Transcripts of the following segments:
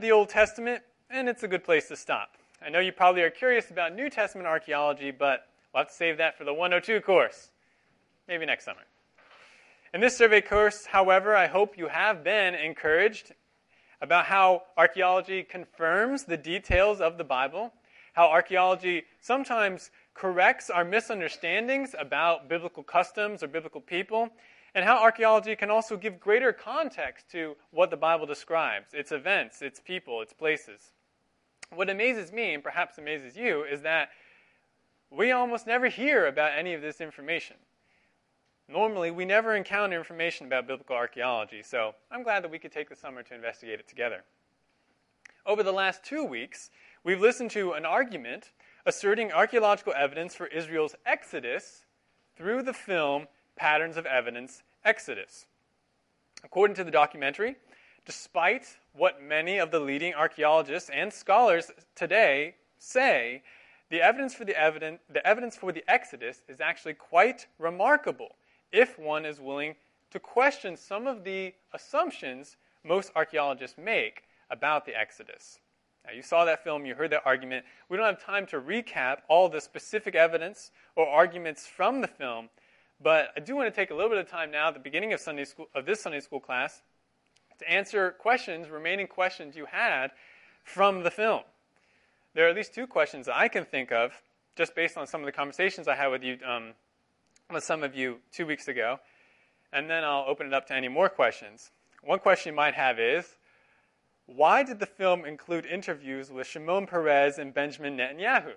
the Old Testament, and it's a good place to stop. I know you probably are curious about New Testament archaeology, but we'll have to save that for the 102 course, maybe next summer. In this survey course, however, I hope you have been encouraged about how archaeology confirms the details of the Bible, how archaeology sometimes corrects our misunderstandings about biblical customs or biblical people, and how archaeology can also give greater context to what the Bible describes, its events, its people, its places. What amazes me, and perhaps amazes you, is that we almost never hear about any of this information. Normally, we never encounter information about biblical archaeology, so I'm glad that we could take the summer to investigate it together. Over the last 2 weeks, we've listened to an argument asserting archaeological evidence for Israel's exodus through the film Patterns of Evidence, Exodus. According to the documentary, despite what many of the leading archaeologists and scholars today say, the evidence for the Exodus is actually quite remarkable if one is willing to question some of the assumptions most archaeologists make about the Exodus. Now, you saw that film, you heard that argument. We don't have time to recap all the specific evidence or arguments from the film, but I do want to take a little bit of time now at the beginning of this Sunday school class to answer remaining questions you had from the film. There are at least 2 questions that I can think of, just based on some of the conversations I had with you, with some of you 2 weeks ago, and then I'll open it up to any more questions. One question you might have is, why did the film include interviews with Shimon Peres and Benjamin Netanyahu?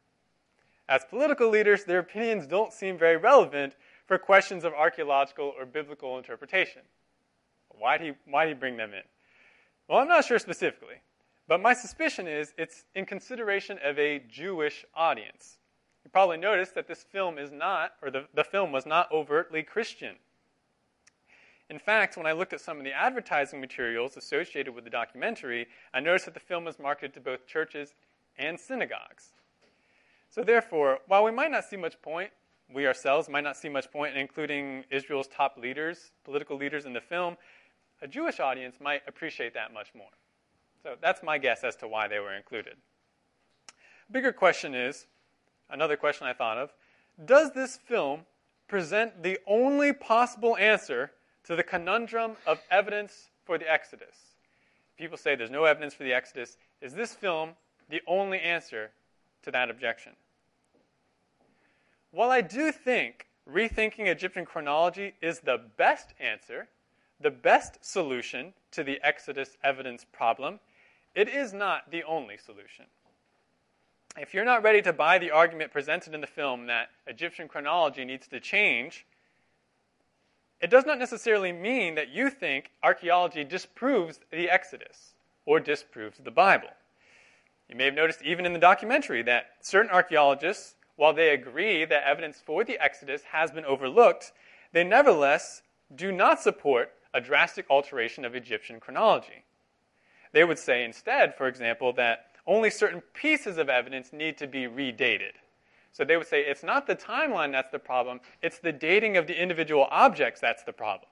As political leaders, their opinions don't seem very relevant for questions of archaeological or biblical interpretation. Why did he bring them in? Well, I'm not sure specifically, but my suspicion is it's in consideration of a Jewish audience. You probably noticed that this film is not, or the film was not overtly Christian. In fact, when I looked at some of the advertising materials associated with the documentary, I noticed that the film was marketed to both churches and synagogues. So therefore, while we might not see much point, we ourselves might not see much point in including Israel's top leaders, political leaders in the film, a Jewish audience might appreciate that much more. So that's my guess as to why they were included. A bigger question is, another question I thought of, does this film present the only possible answer to the conundrum of evidence for the Exodus? People say there's no evidence for the Exodus. Is this film the only answer to that objection? While I do think rethinking Egyptian chronology is the best answer, the best solution to the Exodus evidence problem, it is not the only solution. If you're not ready to buy the argument presented in the film that Egyptian chronology needs to change, it does not necessarily mean that you think archaeology disproves the Exodus or disproves the Bible. You may have noticed even in the documentary that certain archaeologists, while they agree that evidence for the Exodus has been overlooked, they nevertheless do not support a drastic alteration of Egyptian chronology. They would say instead, for example, that only certain pieces of evidence need to be redated. So they would say it's not the timeline that's the problem, it's the dating of the individual objects that's the problem.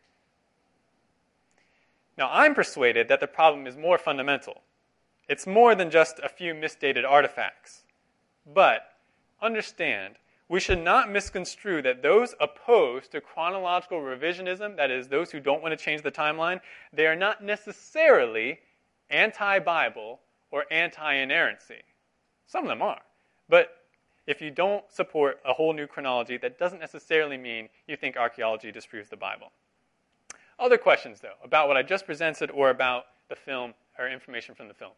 Now, I'm persuaded that the problem is more fundamental. It's more than just a few misdated artifacts. But understand, we should not misconstrue that those opposed to chronological revisionism, that is, those who don't want to change the timeline, they are not necessarily anti-Bible or anti-inerrancy. Some of them are. But if you don't support a whole new chronology, that doesn't necessarily mean you think archaeology disproves the Bible. Other questions, though, about what I just presented or about the film or information from the film?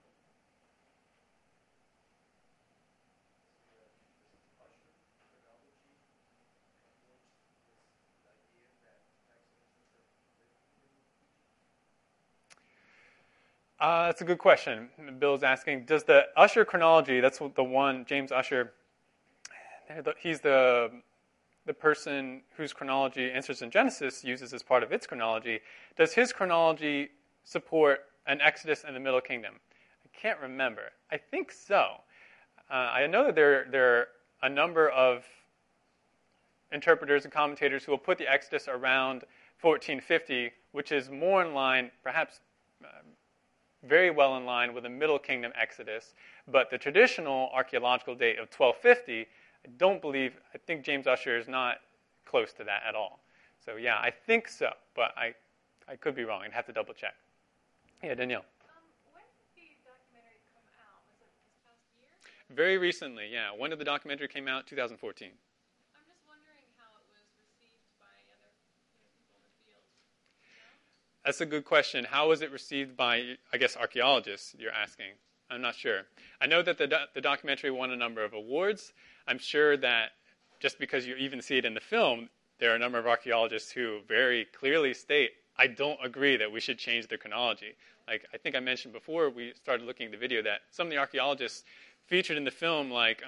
That's a good question. Bill's asking, does the Ussher chronology, that's the one, James Ussher, he's the person whose chronology Answers in Genesis uses as part of its chronology, does his chronology support an Exodus in the Middle Kingdom? I can't remember. I think so. I know that there are a number of interpreters and commentators who will put the Exodus around 1450, which is more in line, perhaps very well in line with the Middle Kingdom Exodus. But the traditional archaeological date of 1250, I think James Ussher is not close to that at all. So yeah, I think so, but I could be wrong. I'd have to double check. Yeah, Danielle. When did the documentary come out? Was it this past year? Very recently, yeah. When did the documentary came out? 2014. I'm just wondering how it was received by other people in the field. You know? That's a good question. How was it received by, I guess, archaeologists, you're asking? I'm not sure. I know that the documentary won a number of awards. I'm sure that just because you even see it in the film, there are a number of archaeologists who very clearly state, I don't agree that we should change the chronology. Like, I think I mentioned before we started looking at the video that some of the archaeologists featured in the film, like,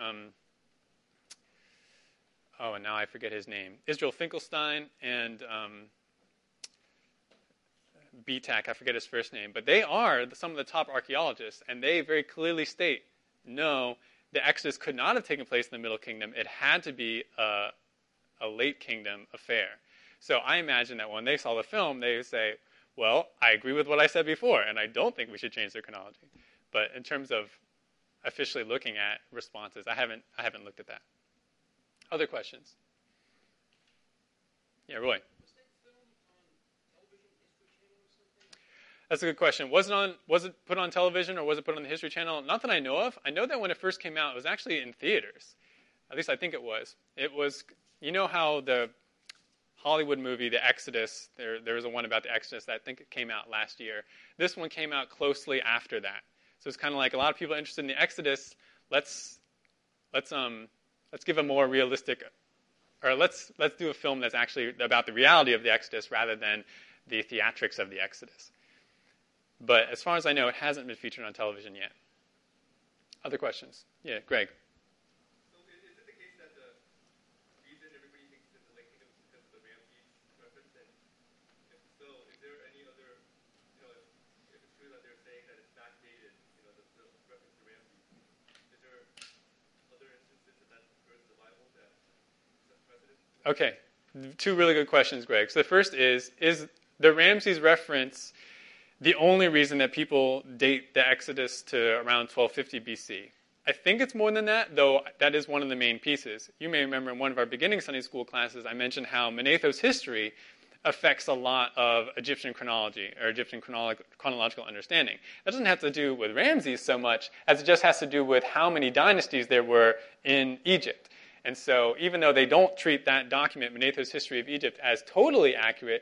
and now I forget his name, Israel Finkelstein and BTAC, I forget his first name, but they are some of the top archaeologists, and they very clearly state, no, the Exodus could not have taken place in the Middle Kingdom. It had to be a late kingdom affair. So I imagine that when they saw the film, they would say, well, I agree with what I said before, and I don't think we should change the chronology. But in terms of officially looking at responses, I haven't looked at that. Other questions? Yeah, Roy. That's a good question. Was it put on television or was it put on the History Channel? Not that I know of. I know that when it first came out, it was actually in theaters. At least I think it was. It was, you know how the Hollywood movie, The Exodus, there was a one about the Exodus that I think it came out last year. This one came out closely after that. So it's kind of like a lot of people are interested in the Exodus. Let's give a more realistic, or let's do a film that's actually about the reality of the Exodus rather than the theatrics of the Exodus. But as far as I know, it hasn't been featured on television yet. Other questions? Yeah, Greg. So is it the case that the reason everybody thinks it's the Lake Kingdom is because of the Ramses reference? And if so, is there any other, if it's true that they're saying that it's backdated, the reference to Ramses, is there other instances that occurs in the Bible that set precedent? Okay, two really good questions, Greg. So the first is the Ramses reference the only reason that people date the Exodus to around 1250 BC? I think it's more than that, though that is one of the main pieces. You may remember in one of our beginning Sunday school classes, I mentioned how Manetho's history affects a lot of Egyptian chronology, or Egyptian chronological understanding. That doesn't have to do with Ramses so much as it just has to do with how many dynasties there were in Egypt. And so even though they don't treat that document, Manetho's History of Egypt, as totally accurate,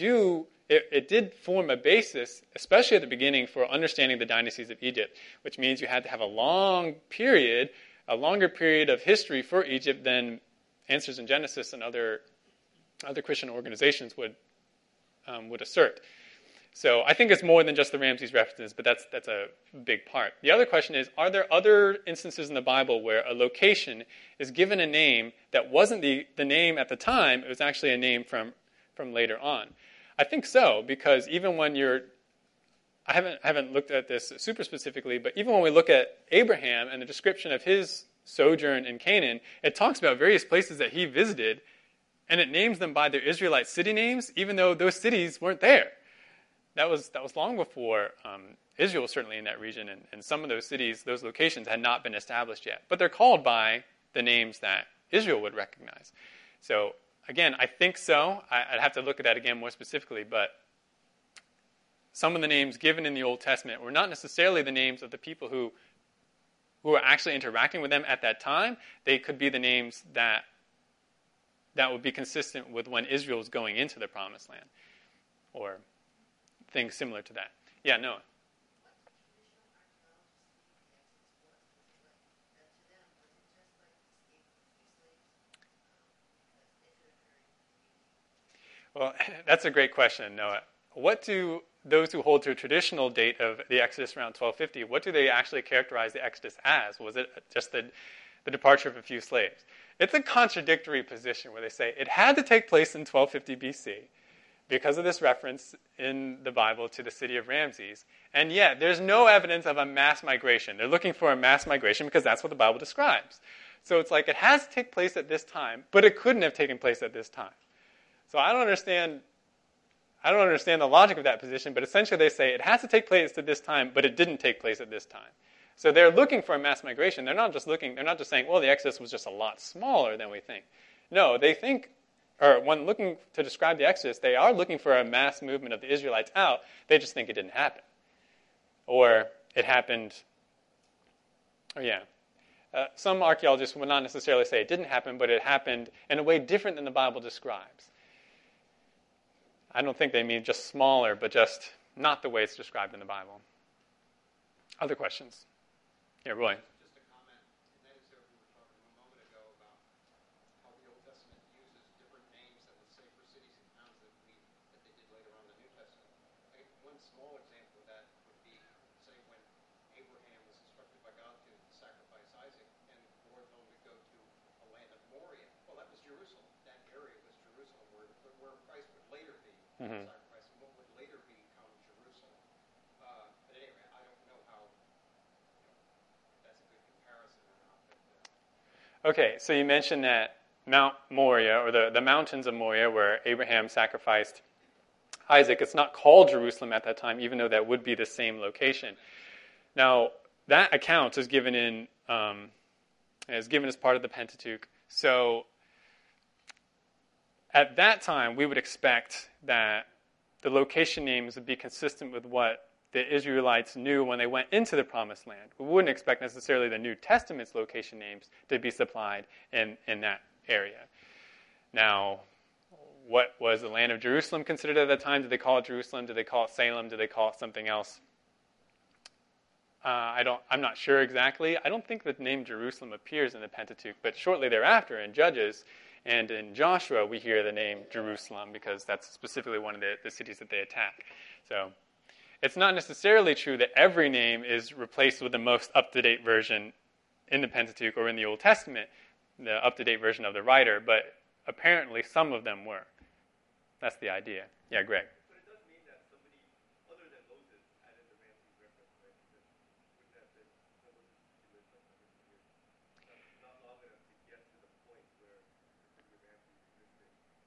it did form a basis, especially at the beginning, for understanding the dynasties of Egypt, which means you had to have a longer period of history for Egypt than Answers in Genesis and other Christian organizations would assert. So I think it's more than just the Ramses references, but that's a big part. The other question is, are there other instances in the Bible where a location is given a name that wasn't the name at the time, it was actually a name from later on? I think so, because even when I haven't looked at this super specifically, but even when we look at Abraham and the description of his sojourn in Canaan, it talks about various places that he visited, and it names them by their Israelite city names, even though those cities weren't there. That was long before Israel was certainly in that region, and some of those cities, those locations, had not been established yet. But they're called by the names that Israel would recognize. So again, I think so. I'd have to look at that again more specifically, but some of the names given in the Old Testament were not necessarily the names of the people who were actually interacting with them at that time. They could be the names that would be consistent with when Israel was going into the Promised Land, or things similar to that. Yeah, Noah. Well, that's a great question, Noah. What do those who hold to a traditional date of the Exodus around 1250, what do they actually characterize the Exodus as? Was it just the departure of a few slaves? It's a contradictory position where they say it had to take place in 1250 BC because of this reference in the Bible to the city of Ramses, and yet there's no evidence of a mass migration. They're looking for a mass migration because that's what the Bible describes. So it's like it has to take place at this time, but it couldn't have taken place at this time. So I don't understand I don't understand the logic of that position, but essentially they say it has to take place at this time, but it didn't take place at this time. So they're looking for a mass migration. They're not just saying, well, the Exodus was just a lot smaller than we think. No, they think, or when looking to describe the Exodus, they are looking for a mass movement of the Israelites out. They just think it didn't happen. Or it happened, some archaeologists would not necessarily say it didn't happen, but it happened in a way different than the Bible describes. I don't think they mean just smaller, but just not the way it's described in the Bible. Other questions? Yeah, Roy. Just a comment. In that excerpt we were talking a moment ago about how the Old Testament uses different names that would say for cities and towns that they did later on in the New Testament. One small example of that would be, say, when Abraham was instructed by God to sacrifice Isaac, and the Lord told him to go to a land of Moriah. Well, that was Jerusalem. That area was Jerusalem, where Christ would later be sacrificed, and what would later become Jerusalem. At any rate, I don't know how that's a good comparison or not. But, Okay, so you mentioned that Mount Moriah, or the mountains of Moriah, where Abraham sacrificed Isaac, it's not called Jerusalem at that time, even though that would be the same location. Now, that account is given as part of the Pentateuch. So, at that time, we would expect that the location names would be consistent with what the Israelites knew when they went into the Promised Land. We wouldn't expect necessarily the New Testament's location names to be supplied in that area. Now, what was the land of Jerusalem considered at that time? Did they call it Jerusalem? Did they call it Salem? Did they call it something else? I'm not sure exactly. I don't think the name Jerusalem appears in the Pentateuch, but shortly thereafter in Judges and in Joshua we hear the name Jerusalem because that's specifically one of the cities that they attack. So it's not necessarily true that every name is replaced with the most up-to-date version in the Pentateuch or in the Old Testament, the up-to-date version of the writer, but apparently some of them were. That's the idea. Yeah, Greg. But it does mean that somebody other than Moses added the Ramses reference, right? Because wouldn't have been Moses who lived like hundreds of years. Not long enough to get to the point where the city of Ramses existed.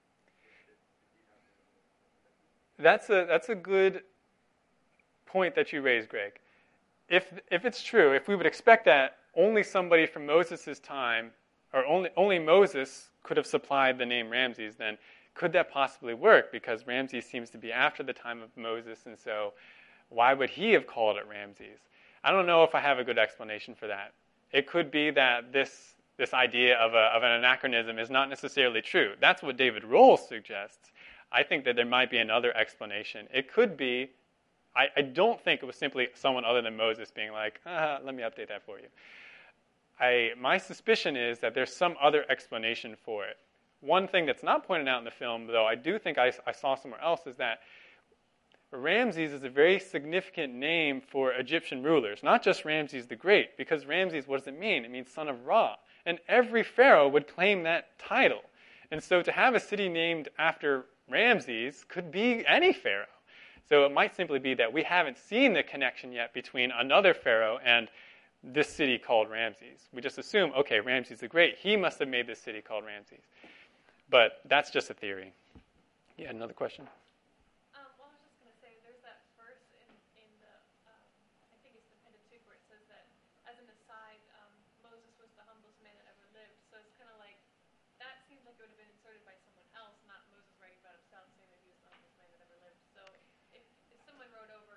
If he happened. That's a good point that you raised, Greg. If it's true, if we would expect that only somebody from Moses' time, or only Moses could have supplied the name Ramses, then could that possibly work? Because Ramses seems to be after the time of Moses, and so why would he have called it Ramses? I don't know if I have a good explanation for that. It could be that this idea of an anachronism is not necessarily true. That's what David Rohl suggests. I think that there might be another explanation. It could be, I don't think it was simply someone other than Moses being like, let me update that for you. My suspicion is that there's some other explanation for it. One thing that's not pointed out in the film, though I do think I saw somewhere else, is that Ramses is a very significant name for Egyptian rulers, not just Ramses the Great, because Ramses, what does it mean? It means son of Ra. And every pharaoh would claim that title. And so to have a city named after Ramses could be any pharaoh. So it might simply be that we haven't seen the connection yet between another pharaoh and this city called Ramses. We just assume, okay, Ramses the Great, he must have made this city called Ramses. But that's just a theory. Yeah, another question? Well, I was just going to say, there's that verse in the, I think it's the Pentateuch, where it says that, as an aside, Moses was the humblest man that ever lived. So it's kind of like, that seems like it would have been inserted by someone else, not Moses writing about himself, saying that he was the humblest man that ever lived. So if someone wrote over,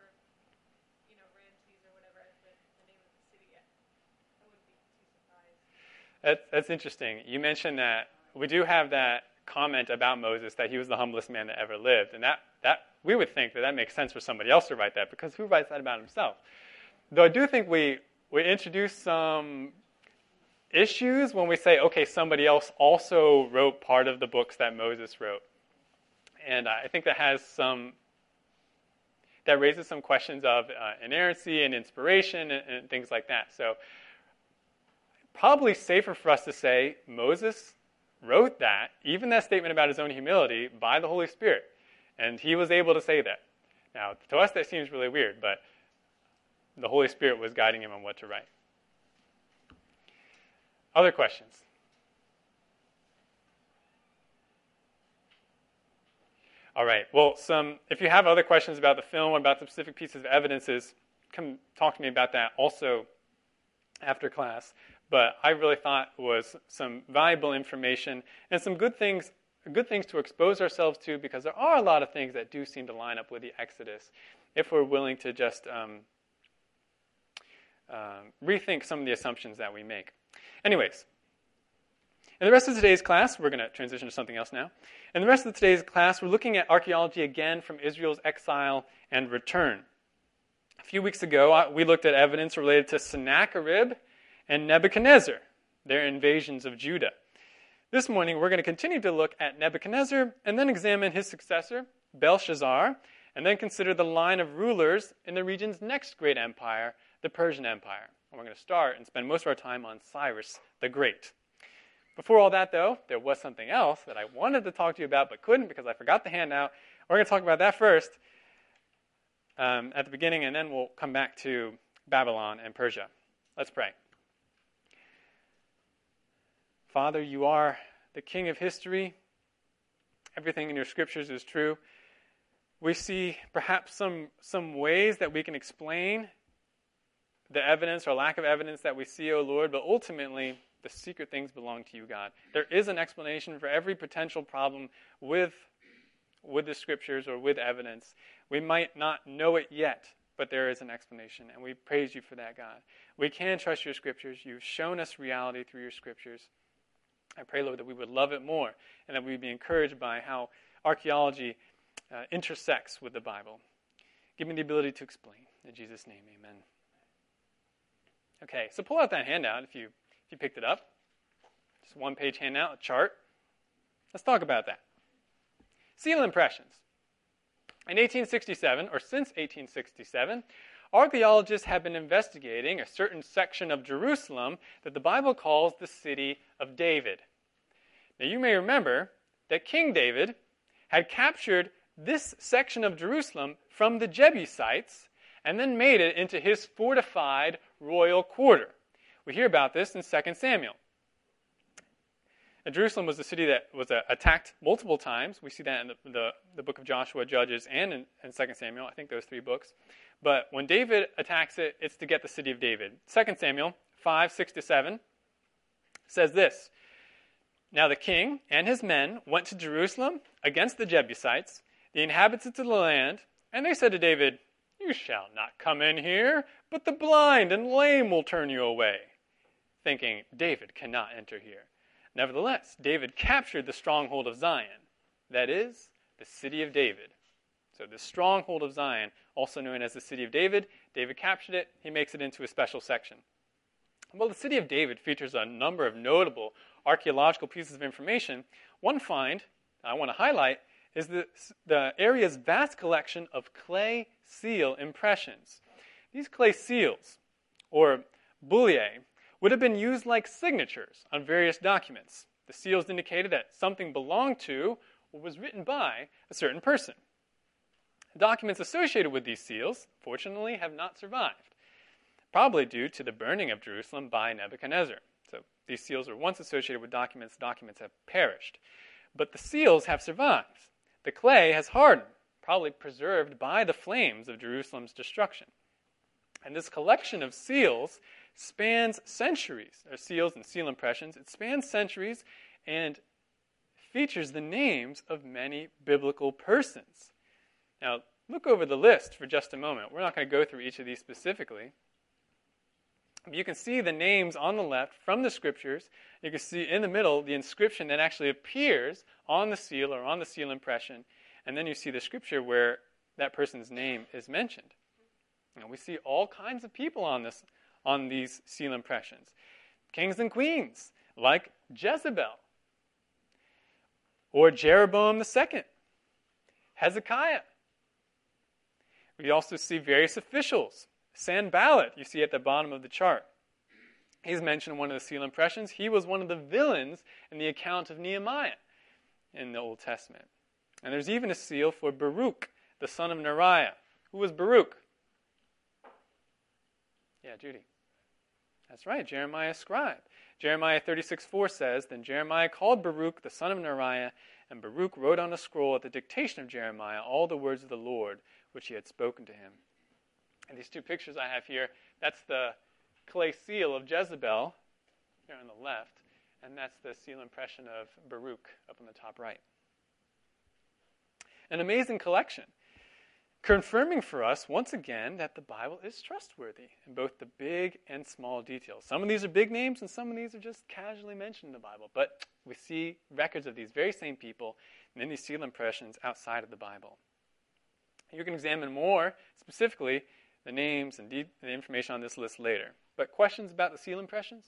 Ramses or whatever as the name of the city, I wouldn't be too surprised. That's interesting. You mentioned that we do have that comment about Moses that he was the humblest man that ever lived. And that we would think that makes sense for somebody else to write that, because who writes that about himself? Though I do think we introduce some issues when we say, okay, somebody else also wrote part of the books that Moses wrote. And I think that raises some questions of inerrancy and inspiration and things like that. So probably safer for us to say Moses wrote that, even that statement about his own humility, by the Holy Spirit. And he was able to say that. Now, to us that seems really weird, but the Holy Spirit was guiding him on what to write. Other questions? All right. Well, if you have other questions about the film or about the specific pieces of evidences, come talk to me about that also after class. But I really thought it was some valuable information and some good things to expose ourselves to, because there are a lot of things that do seem to line up with the Exodus if we're willing to just rethink some of the assumptions that we make. Anyways, in the rest of today's class, we're going to transition to something else now. In the rest of today's class, we're looking at archaeology again from Israel's exile and return. A few weeks ago, we looked at evidence related to Sennacherib and Nebuchadnezzar, their invasions of Judah. This morning, we're going to continue to look at Nebuchadnezzar and then examine his successor, Belshazzar, and then consider the line of rulers in the region's next great empire, the Persian Empire. And we're going to start and spend most of our time on Cyrus the Great. Before all that, though, there was something else that I wanted to talk to you about but couldn't because I forgot the handout. We're going to talk about that first at the beginning, and then we'll come back to Babylon and Persia. Let's pray. Father, you are the King of history. Everything in your scriptures is true. We see perhaps some ways that we can explain the evidence or lack of evidence that we see, O Lord, but ultimately, the secret things belong to you, God. There is an explanation for every potential problem with the scriptures or with evidence. We might not know it yet, but there is an explanation, and we praise you for that, God. We can trust your scriptures. You've shown us reality through your scriptures. I pray, Lord, that we would love it more and that we would be encouraged by how archaeology intersects with the Bible. Give me the ability to explain. In Jesus' name, amen. Okay, so pull out that handout if you picked it up. Just a one-page handout, a chart. Let's talk about that. Seal impressions. In 1867, or since 1867, archaeologists have been investigating a certain section of Jerusalem that the Bible calls the City of David. Now, you may remember that King David had captured this section of Jerusalem from the Jebusites and then made it into his fortified royal quarter. We hear about this in 2 Samuel. And Jerusalem was a city that was attacked multiple times. We see that in the book of Joshua, Judges, and in 2 Samuel. I think those three books. But when David attacks it, it's to get the city of David. 2 Samuel 5:6-7 says this: Now the king and his men went to Jerusalem against the Jebusites, the inhabitants of the land, and they said to David, You shall not come in here, but the blind and lame will turn you away. Thinking, David cannot enter here. Nevertheless, David captured the stronghold of Zion, that is, the city of David. So the stronghold of Zion, also known as the city of David, David captured it. He makes it into a special section. Well, the city of David features a number of notable archaeological pieces of information. One find I want to highlight is the area's vast collection of clay seal impressions. These clay seals, or bullae, would have been used like signatures on various documents. The seals indicated that something belonged to or was written by a certain person. Documents associated with these seals, fortunately, have not survived, probably due to the burning of Jerusalem by Nebuchadnezzar. So these seals were once associated with documents. Documents have perished. But the seals have survived. The clay has hardened, probably preserved by the flames of Jerusalem's destruction. And this collection of seals spans centuries. There are seals and seal impressions. It spans centuries and features the names of many biblical persons. Now, look over the list for just a moment. We're not going to go through each of these specifically. You can see the names on the left from the scriptures. You can see in the middle the inscription that actually appears on the seal or on the seal impression. And then you see the scripture where that person's name is mentioned. And we see all kinds of people on these seal impressions. Kings and queens, like Jezebel, or Jeroboam II, Hezekiah. We also see various officials. Sanballat, you see at the bottom of the chart. He's mentioned in one of the seal impressions. He was one of the villains in the account of Nehemiah in the Old Testament. And there's even a seal for Baruch, the son of Neriah. Who was Baruch? Yeah, Judy. That's right, Jeremiah scribe. Jeremiah 36:4 says, Then Jeremiah called Baruch the son of Neriah, and Baruch wrote on a scroll at the dictation of Jeremiah all the words of the Lord which he had spoken to him. And these two pictures I have here, that's the clay seal of Jezebel here on the left, and that's the seal impression of Baruch up on the top right. An amazing collection, confirming for us once again that the Bible is trustworthy in both the big and small details. Some of these are big names and some of these are just casually mentioned in the Bible, but we see records of these very same people and then these seal impressions outside of the Bible. You can examine more specifically the names and the information on this list later. But questions about the seal impressions?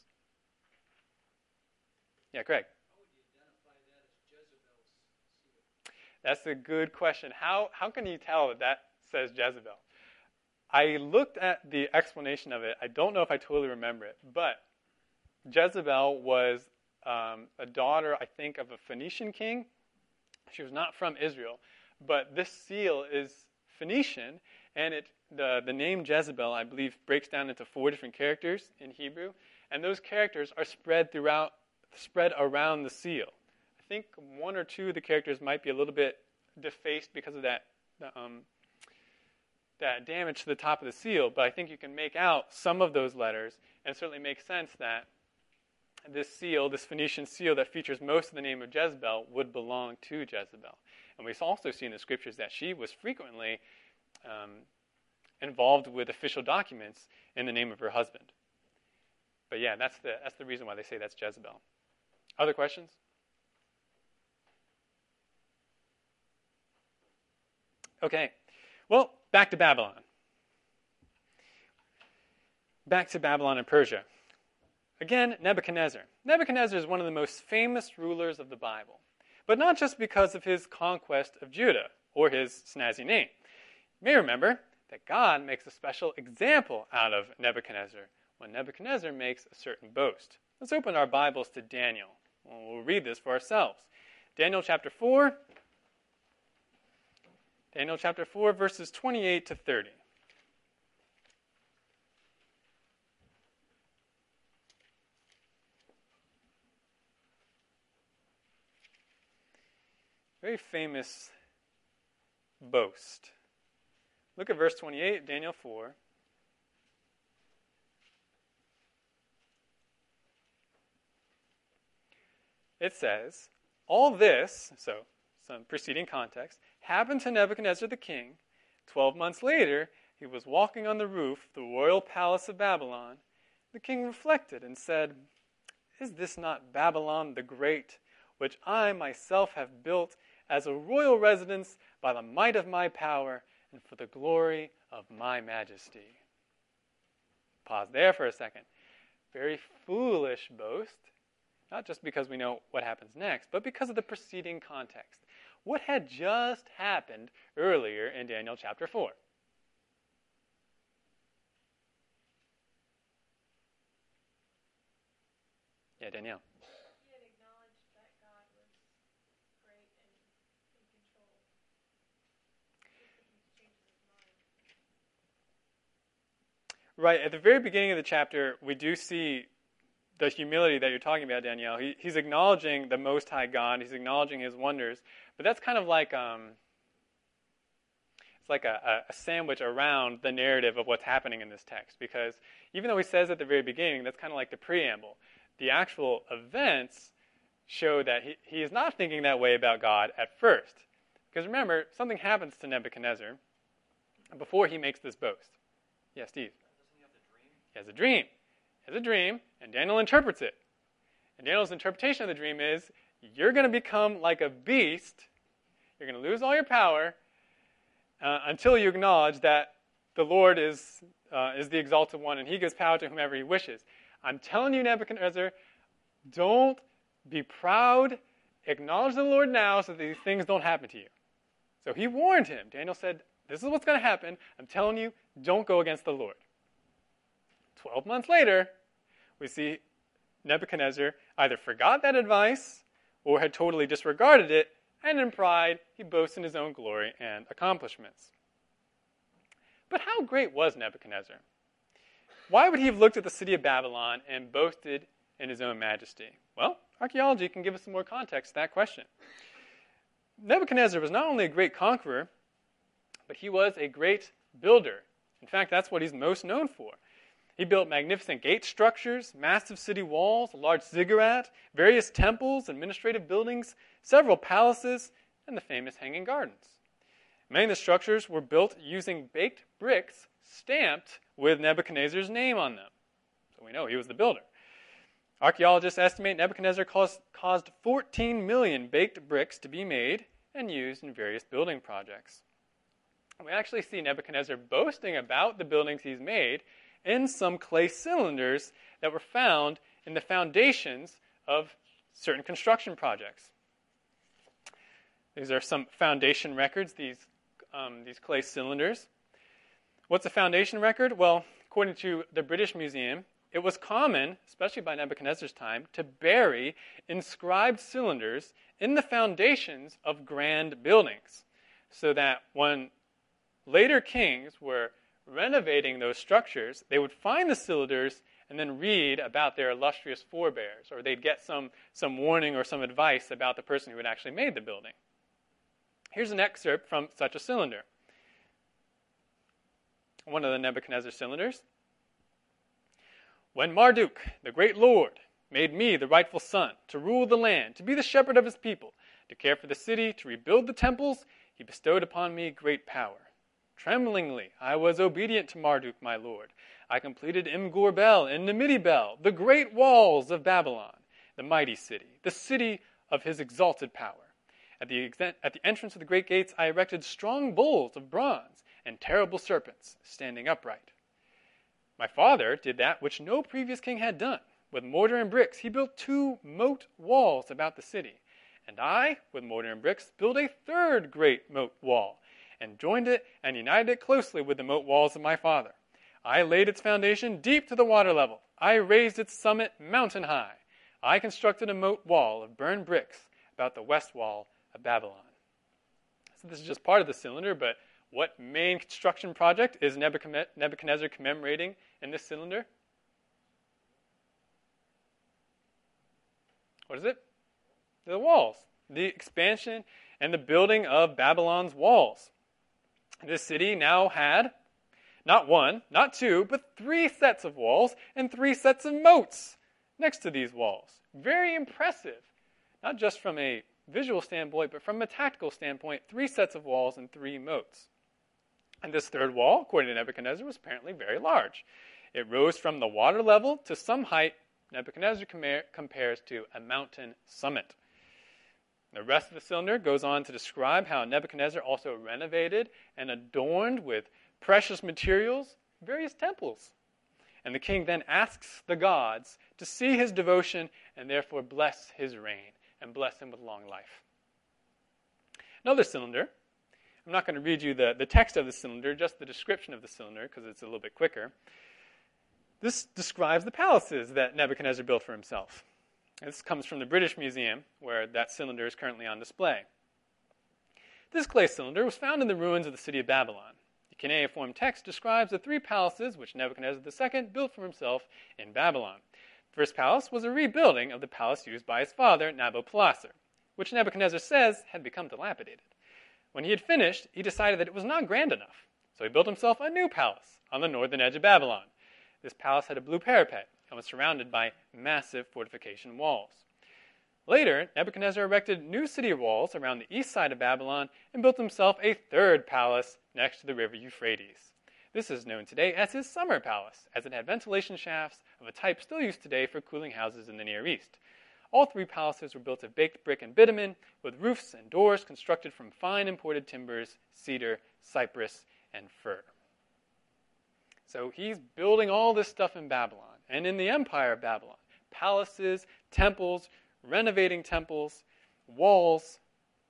Yeah, Craig. How would you identify that as Jezebel's seal? That's a good question. How can you tell that says Jezebel? I looked at the explanation of it. I don't know if I totally remember it, but Jezebel was a daughter, I think, of a Phoenician king. She was not from Israel, but this seal is Phoenician, and the name Jezebel, I believe, breaks down into 4 different characters in Hebrew, and those characters are spread around the seal. I think 1 or 2 of the characters might be a little bit defaced because of that damage to the top of the seal, but I think you can make out some of those letters, and it certainly makes sense that this seal, this Phoenician seal that features most of the name of Jezebel, would belong to Jezebel. And we also see in the scriptures that she was frequently involved with official documents in the name of her husband. But yeah, that's the reason why they say that's Jezebel. Other questions? Okay. Well, back to Babylon. Back to Babylon and Persia. Again, Nebuchadnezzar. Nebuchadnezzar is one of the most famous rulers of the Bible, but not just because of his conquest of Judah or his snazzy name. You may remember that God makes a special example out of Nebuchadnezzar when Nebuchadnezzar makes a certain boast. Let's open our Bibles to Daniel. We'll read this for ourselves. Daniel chapter 4. Daniel chapter 4, verses 28 to 30. Very famous boast. Look at verse 28, Daniel 4. It says, all this, so some preceding context, happened to Nebuchadnezzar the king. 12 months later, he was walking on the roof of the royal palace of Babylon. The king reflected and said, Is this not Babylon the Great, which I myself have built as a royal residence by the might of my power and for the glory of my majesty? Pause there for a second. Very foolish boast, not just because we know what happens next, but because of the preceding context. What had just happened earlier in Daniel chapter 4? Yeah, Danielle. He had acknowledged that God was great and in control. He changes his mind. Right, at the very beginning of the chapter, we do see the humility that you're talking about, Danielle. He's acknowledging the Most High God. He's acknowledging His wonders. But that's kind of like it's like a sandwich around the narrative of what's happening in this text. Because even though he says at the very beginning, that's kind of like the preamble. The actual events show that he is not thinking that way about God at first. Because remember, something happens to Nebuchadnezzar before he makes this boast. Yeah, Steve. Doesn't he have the dream? He has a dream. He has a dream, and Daniel interprets it. And Daniel's interpretation of the dream is, you're going to become like a beast. You're going to lose all your power until you acknowledge that the Lord is the exalted one, and He gives power to whomever He wishes. I'm telling you, Nebuchadnezzar, don't be proud. Acknowledge the Lord now so that these things don't happen to you. So he warned him. Daniel said, this is what's going to happen. I'm telling you, don't go against the Lord. 12 months later, we see Nebuchadnezzar either forgot that advice or had totally disregarded it, and in pride, he boasts in his own glory and accomplishments. But how great was Nebuchadnezzar? why would he have looked at the city of Babylon and boasted in his own majesty? Well, archaeology can give us some more context to that question. Nebuchadnezzar was not only a great conqueror, but he was a great builder. In fact, that's what he's most known for. He built magnificent gate structures, massive city walls, a large ziggurat, various temples, administrative buildings, several palaces, and the famous Hanging Gardens. Many of the structures were built using baked bricks stamped with Nebuchadnezzar's name on them. So we know he was the builder. Archaeologists estimate Nebuchadnezzar caused 14 million baked bricks to be made and used in various building projects. We actually see Nebuchadnezzar boasting about the buildings he's made in some clay cylinders that were found in the foundations of certain construction projects. These are some foundation records, these clay cylinders. What's a foundation record? Well, according to the British Museum, it was common, especially by Nebuchadnezzar's time, to bury inscribed cylinders in the foundations of grand buildings, so that when later kings were renovating those structures, they would find the cylinders and then read about their illustrious forebears, or they'd get some warning or some advice about the person who had actually made the building. Here's an excerpt from such a cylinder. One of the Nebuchadnezzar cylinders. When Marduk, the great lord, made me the rightful son, to rule the land, to be the shepherd of his people, to care for the city, to rebuild the temples, he bestowed upon me great power. Tremblingly, I was obedient to Marduk, my lord. I completed Imgur Bel and Nimidi Bel, the great walls of Babylon, the mighty the city of his exalted power. At the entrance of the great gates, I erected strong bulls of bronze and terrible serpents standing upright. My father did that which no previous king had done. With mortar and bricks, he built 2 moat walls about the city. And I, with mortar and bricks, built a 3rd great moat wall, and joined it and united it closely with the moat walls of my father. I laid its foundation deep to the water level. I raised its summit mountain high. I constructed a moat wall of burned bricks about the west wall of Babylon. So this is just part of the cylinder, but what main construction project is Nebuchadnezzar commemorating in this cylinder? What is it? The walls. The expansion and the building of Babylon's walls. This city now had not 1, not 2, but 3 sets of walls and 3 sets of moats next to these walls. Very impressive, not just from a visual standpoint, but from a tactical standpoint, 3 sets of walls and 3 moats. And this 3rd wall, according to Nebuchadnezzar, was apparently very large. It rose from the water level to some height Nebuchadnezzar compares to a mountain summit. The rest of the cylinder goes on to describe how Nebuchadnezzar also renovated and adorned with precious materials various temples. And the king then asks the gods to see his devotion and therefore bless his reign and bless him with long life. Another cylinder. I'm not going to read you the text of the cylinder, just the description of the cylinder, because it's a little bit quicker. This describes the palaces that Nebuchadnezzar built for himself. This comes from the British Museum, where that cylinder is currently on display. This clay cylinder was found in the ruins of the city of Babylon. The cuneiform text describes the 3 palaces which Nebuchadnezzar II built for himself in Babylon. The first palace was a rebuilding of the palace used by his father, Nabopolassar, which Nebuchadnezzar says had become dilapidated. When he had finished, he decided that it was not grand enough, so he built himself a new palace on the northern edge of Babylon. This palace had a blue parapet and was surrounded by massive fortification walls. Later, Nebuchadnezzar erected new city walls around the east side of Babylon and built himself a 3rd palace next to the river Euphrates. This is known today as his summer palace, as it had ventilation shafts of a type still used today for cooling houses in the Near East. All 3 palaces were built of baked brick and bitumen, with roofs and doors constructed from fine imported timbers, cedar, cypress, and fir. So he's building all this stuff in Babylon and in the empire of Babylon. Palaces, temples, renovating temples, walls.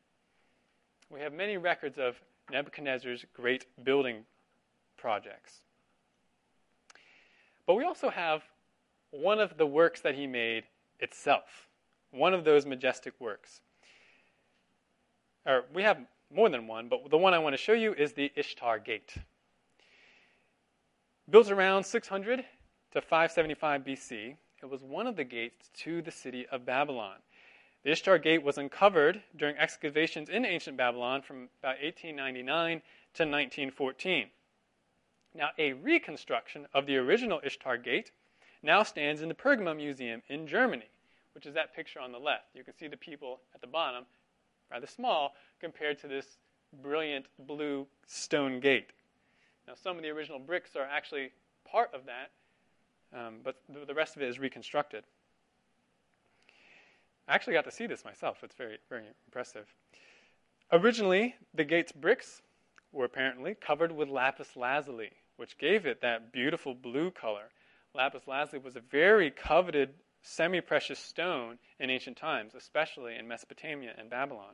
We have many records of Nebuchadnezzar's great building projects. But we also have one of the works that he made itself, one of those majestic works. Or we have more than one, but the one I want to show you is the Ishtar Gate. Built around 600 to 575 BC, it was one of the gates to the city of Babylon. The Ishtar Gate was uncovered during excavations in ancient Babylon from about 1899 to 1914. Now, a reconstruction of the original Ishtar Gate now stands in the Pergamum Museum in Germany, which is that picture on the left. You can see the people at the bottom, rather small, compared to this brilliant blue stone gate. Now, some of the original bricks are actually part of that, but the rest of it is reconstructed. I actually got to see this myself. It's very, very impressive. Originally, the gate's bricks were apparently covered with lapis lazuli, which gave it that beautiful blue color. Lapis lazuli was a very coveted semi-precious stone in ancient times, especially in Mesopotamia and Babylon.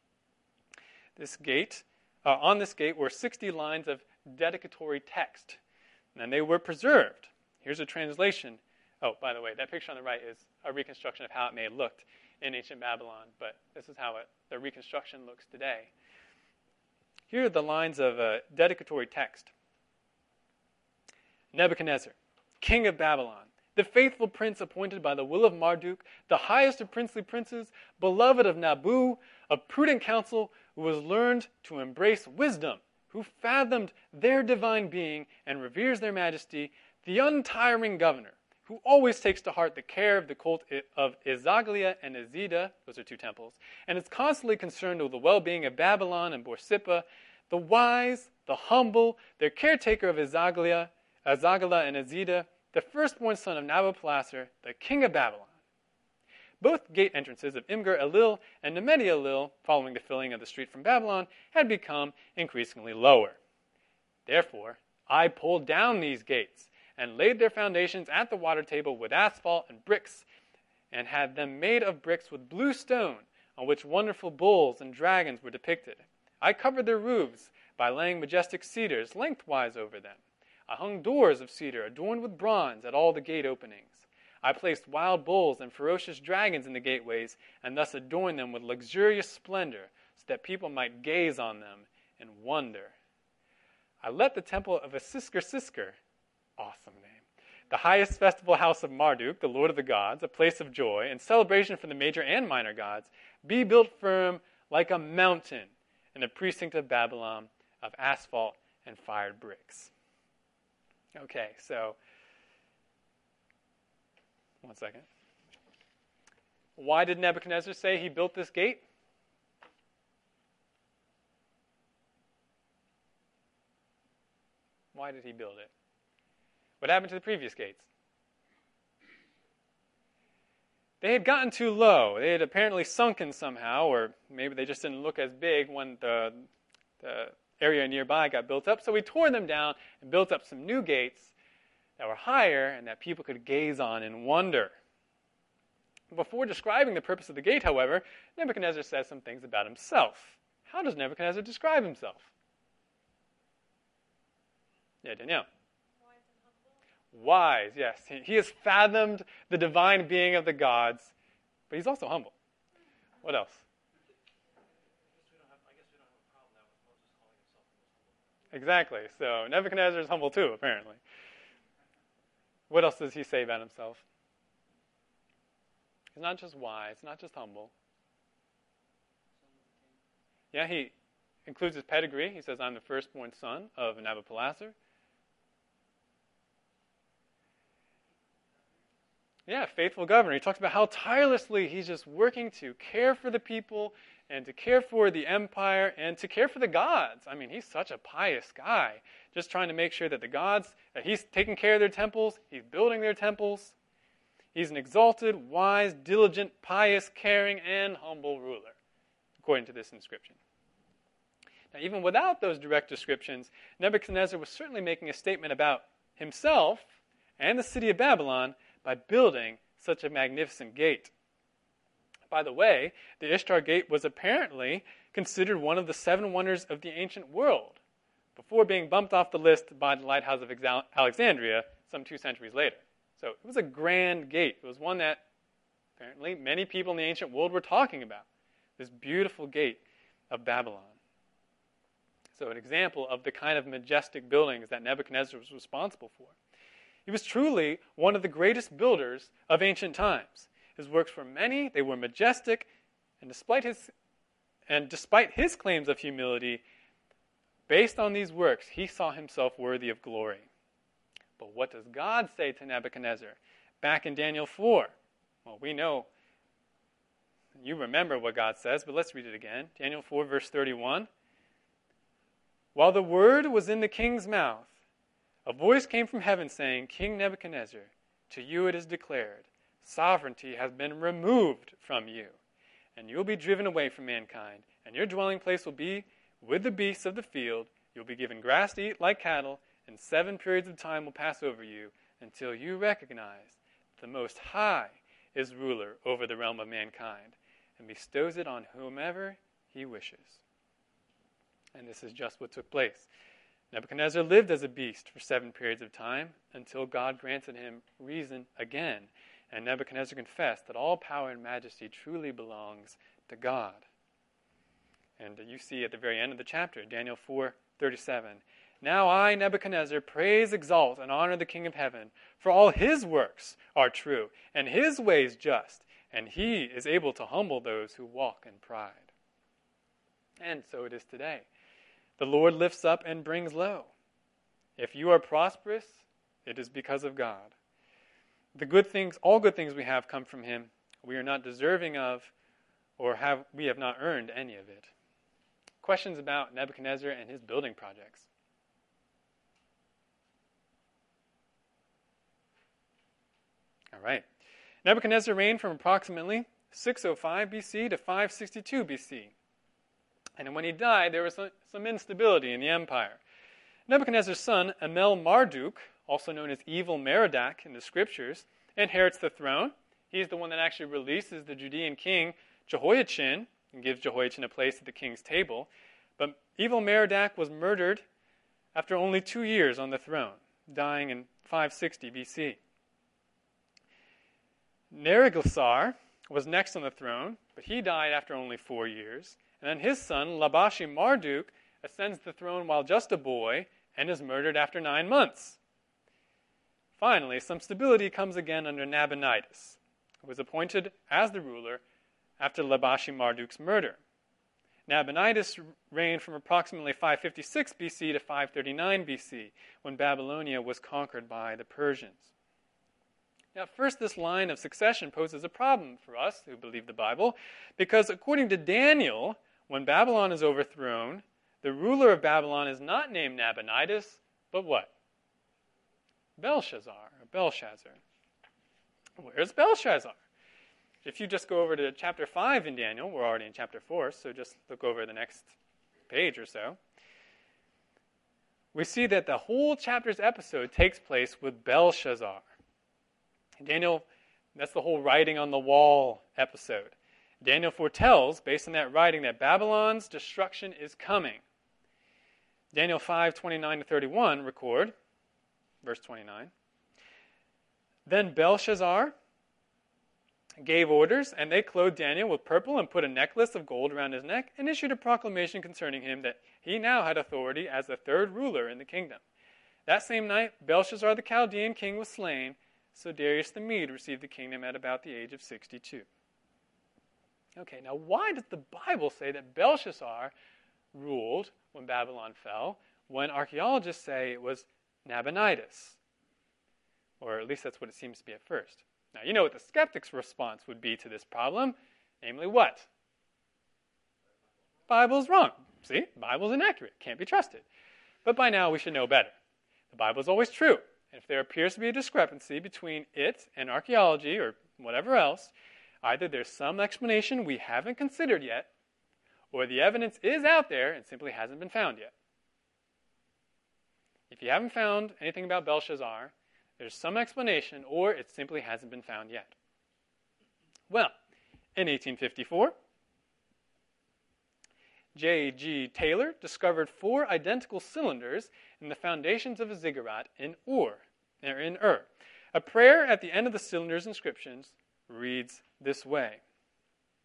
On this gate were 60 lines of dedicatory text, and they were preserved. Here's a translation. Oh, by the way, that picture on the right is a reconstruction of how it may have looked in ancient Babylon, but this is how the reconstruction looks today. Here are the lines of dedicatory text. Nebuchadnezzar, king of Babylon, the faithful prince appointed by the will of Marduk, the highest of princely princes, beloved of Nabu, of prudent counsel, who has learned to embrace wisdom, who fathomed their divine being and reveres their majesty, the untiring governor, who always takes to heart the care of the cult of Izaglia and Ezida, those are two temples, and is constantly concerned with the well-being of Babylon and Borsippa, the wise, the humble, their caretaker of Izaglia and Ezida, the firstborn son of Nabopolassar, the king of Babylon. Both gate entrances of Imgur-Elil and Nemedi-Elil, following the filling of the street from Babylon, had become increasingly lower. Therefore, I pulled down these gates and laid their foundations at the water table with asphalt and bricks, and had them made of bricks with blue stone, on which wonderful bulls and dragons were depicted. I covered their roofs by laying majestic cedars lengthwise over them. I hung doors of cedar adorned with bronze at all the gate openings. I placed wild bulls and ferocious dragons in the gateways, and thus adorned them with luxurious splendor, so that people might gaze on them and wonder. I let the temple of Isiskar, awesome name, the highest festival house of Marduk, the lord of the gods, a place of joy and celebration for the major and minor gods, be built firm like a mountain in the precinct of Babylon of asphalt and fired bricks. Okay, so, one second. Why did Nebuchadnezzar say he built this gate? Why did he build it? What happened to the previous gates? They had gotten too low. They had apparently sunken somehow, or maybe they just didn't look as big when the area nearby got built up. So we tore them down and built up some new gates that were higher and that people could gaze on in wonder. Before describing the purpose of the gate, however, Nebuchadnezzar says some things about himself. How does Nebuchadnezzar describe himself? Yeah, Danielle. Wise, yes. He has fathomed the divine being of the gods, but he's also humble. What else? I guess we don't have a problem now with Moses calling himself the most humble. Exactly. So Nebuchadnezzar is humble too, apparently. What else does he say about himself? He's not just wise, not just humble. Yeah, he includes his pedigree. He says, I'm the firstborn son of Nabopolassar. Yeah, faithful governor. He talks about how tirelessly he's just working to care for the people and to care for the empire and to care for the gods. I mean, he's such a pious guy, just trying to make sure that the gods, that he's taking care of their temples, he's building their temples. He's an exalted, wise, diligent, pious, caring, and humble ruler, according to this inscription. Now, even without those direct descriptions, Nebuchadnezzar was certainly making a statement about himself and the city of Babylon by building such a magnificent gate. By the way, the Ishtar Gate was apparently considered one of the 7 wonders of the ancient world before being bumped off the list by the Lighthouse of Alexandria some 2 centuries later. So it was a grand gate. It was one that apparently many people in the ancient world were talking about, this beautiful gate of Babylon. So an example of the kind of majestic buildings that Nebuchadnezzar was responsible for. He was truly one of the greatest builders of ancient times. His works were many, they were majestic, and despite his claims of humility, based on these works, he saw himself worthy of glory. But what does God say to Nebuchadnezzar? Back in Daniel 4. Well, we know, you remember what God says, but let's read it again. Daniel 4, verse 31. While the word was in the king's mouth, a voice came from heaven saying, King Nebuchadnezzar, to you it is declared, sovereignty has been removed from you, and you will be driven away from mankind, and your dwelling place will be with the beasts of the field. You'll be given grass to eat like cattle, and 7 periods of time will pass over you until you recognize the Most High is ruler over the realm of mankind and bestows it on whomever he wishes. And this is just what took place. Nebuchadnezzar lived as a beast for 7 periods of time until God granted him reason again. And Nebuchadnezzar confessed that all power and majesty truly belongs to God. And you see at the very end of the chapter, Daniel 4:37, now I, Nebuchadnezzar, praise, exalt, and honor the King of heaven, for all his works are true, and his ways just, and he is able to humble those who walk in pride. And so it is today. The Lord lifts up and brings low. If you are prosperous, it is because of God. The good things, all good things we have come from him. We are not deserving of, we have not earned any of it. Questions about Nebuchadnezzar and his building projects? All right. Nebuchadnezzar reigned from approximately 605 BC to 562 BC. And when he died, there was some instability in the empire. Nebuchadnezzar's son, Amel-Marduk, also known as Evil Merodach in the scriptures, inherits the throne. He's the one that actually releases the Judean king Jehoiachin and gives Jehoiachin a place at the king's table. But Evil Merodach was murdered after only 2 years on the throne, dying in 560 BC. Neriglissar was next on the throne, but he died after only 4 years. And then his son, Labashi-Marduk, ascends the throne while just a boy and is murdered after 9 months. Finally, some stability comes again under Nabonidus, who was appointed as the ruler after Labashi-Marduk's murder. Nabonidus reigned from approximately 556 BC to 539 BC, when Babylonia was conquered by the Persians. Now, first, this line of succession poses a problem for us who believe the Bible, because according to Daniel, when Babylon is overthrown, the ruler of Babylon is not named Nabonidus, but what? Belshazzar, or Belshazzar. Where's Belshazzar? If you just go over to chapter 5 in Daniel, we're already in chapter 4, so just look over the next page or so. We see that the whole chapter's episode takes place with Belshazzar. Daniel, that's the whole writing on the wall episode. Daniel foretells, based on that writing, that Babylon's destruction is coming. Daniel 5:29-31 record, verse 29. Then Belshazzar gave orders, and they clothed Daniel with purple and put a necklace of gold around his neck and issued a proclamation concerning him that he now had authority as the third ruler in the kingdom. That same night, Belshazzar the Chaldean king was slain, so Darius the Mede received the kingdom at about the age of 62. Okay, now why does the Bible say that Belshazzar ruled when Babylon fell, when archaeologists say it was Nabonidus? Or at least that's what it seems to be at first. Now, you know what the skeptic's response would be to this problem, namely what? Bible's wrong. See, Bible's inaccurate, can't be trusted. But by now we should know better. The Bible is always true. And if there appears to be a discrepancy between it and archaeology or whatever else, either there's some explanation we haven't considered yet, or the evidence is out there and simply hasn't been found yet. If you haven't found anything about Belshazzar, there's some explanation, or it simply hasn't been found yet. Well, in 1854, J.G. Taylor discovered 4 identical cylinders in the foundations of a ziggurat in Ur. A prayer at the end of the cylinder's inscriptions reads this way: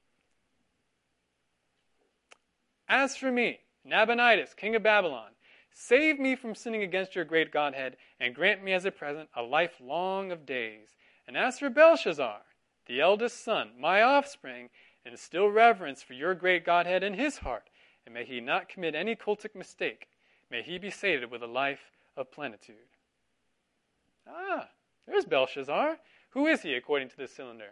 As for me, Nabonidus, king of Babylon, Save me from sinning against your great Godhead, and grant me as a present a life long of days. And as for Belshazzar, the eldest son, my offspring, instill reverence for your great Godhead in his heart, and may he not commit any cultic mistake. May he be sated with a life of plenitude. Ah, there's Belshazzar. Who is he according to this cylinder?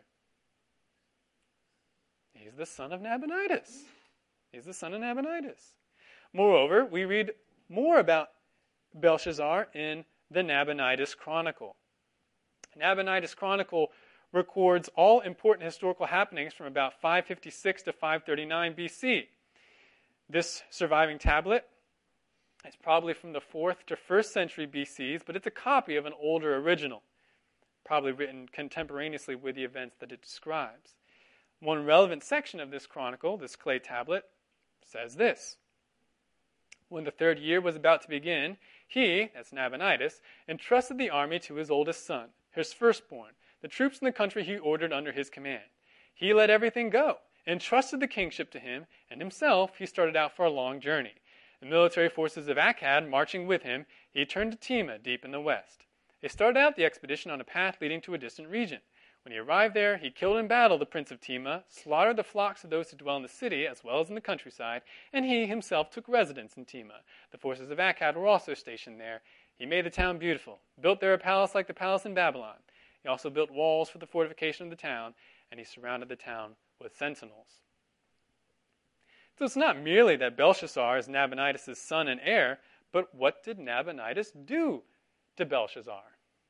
He's the son of Nabonidus. He's the son of Nabonidus. Moreover, we read more about Belshazzar in the Nabonidus Chronicle. Nabonidus Chronicle records all important historical happenings from about 556 to 539 BC. This surviving tablet is probably from the 4th to 1st century BCs, but it's a copy of an older original, probably written contemporaneously with the events that it describes. One relevant section of this chronicle, this clay tablet, says this. When the 3rd year was about to begin, he, that's Nabonidus, entrusted the army to his oldest son, his firstborn, the troops in the country he ordered under his command. He let everything go, entrusted the kingship to him, and himself he started out for a long journey. The military forces of Akkad marching with him, he turned to Tema, deep in the west. They started out the expedition on a path leading to a distant region. When he arrived there, he killed in battle the prince of Tema, slaughtered the flocks of those who dwell in the city as well as in the countryside, and he himself took residence in Tema. The forces of Akkad were also stationed there. He made the town beautiful, built there a palace like the palace in Babylon. He also built walls for the fortification of the town, and he surrounded the town with sentinels. So it's not merely that Belshazzar is Nabonidus' son and heir, but what did Nabonidus do to Belshazzar?